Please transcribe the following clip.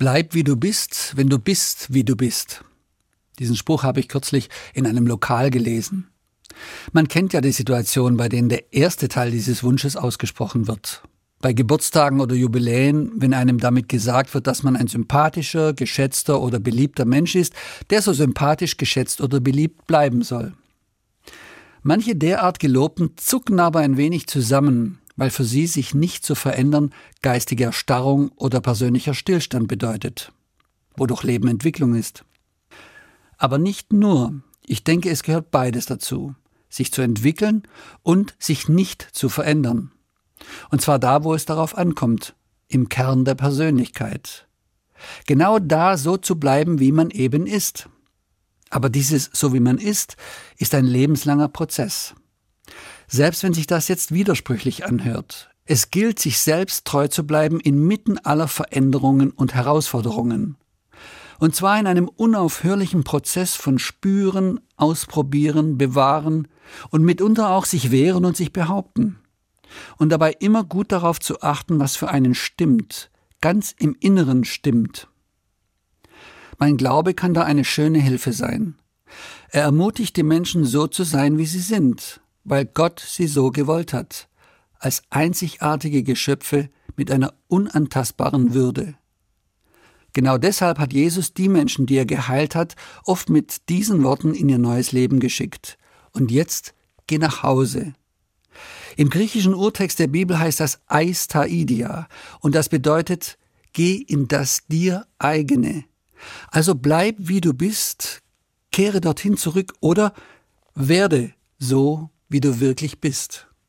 Bleib wie du bist, wenn du bist, wie du bist. Diesen Spruch habe ich kürzlich in einem Lokal gelesen. Man kennt ja die Situation, bei denen der erste Teil dieses Wunsches ausgesprochen wird. Bei Geburtstagen oder Jubiläen, wenn einem damit gesagt wird, dass man ein sympathischer, geschätzter oder beliebter Mensch ist, der so sympathisch, geschätzt oder beliebt bleiben soll. Manche derart Gelobten zucken aber ein wenig zusammen, weil für sie sich nicht zu verändern geistige Erstarrung oder persönlicher Stillstand bedeutet, wodurch Leben Entwicklung ist. Aber nicht nur, ich denke, es gehört beides dazu, sich zu entwickeln und sich nicht zu verändern. Und zwar da, wo es darauf ankommt, im Kern der Persönlichkeit. Genau da so zu bleiben, wie man eben ist. Aber dieses so wie man ist ein lebenslanger Prozess. Selbst wenn sich das jetzt widersprüchlich anhört, es gilt, sich selbst treu zu bleiben inmitten aller Veränderungen und Herausforderungen. Und zwar in einem unaufhörlichen Prozess von Spüren, Ausprobieren, Bewahren und mitunter auch sich wehren und sich behaupten. Und dabei immer gut darauf zu achten, was für einen stimmt, ganz im Inneren stimmt. Mein Glaube kann da eine schöne Hilfe sein. Er ermutigt die Menschen, so zu sein, wie sie sind, weil Gott sie so gewollt hat, als einzigartige Geschöpfe mit einer unantastbaren Würde. Genau deshalb hat Jesus die Menschen, die er geheilt hat, oft mit diesen Worten in ihr neues Leben geschickt. Und jetzt geh nach Hause. Im griechischen Urtext der Bibel heißt das eis taidia und das bedeutet, geh in das dir eigene. Also bleib wie du bist, kehre dorthin zurück oder werde so, wie du wirklich bist.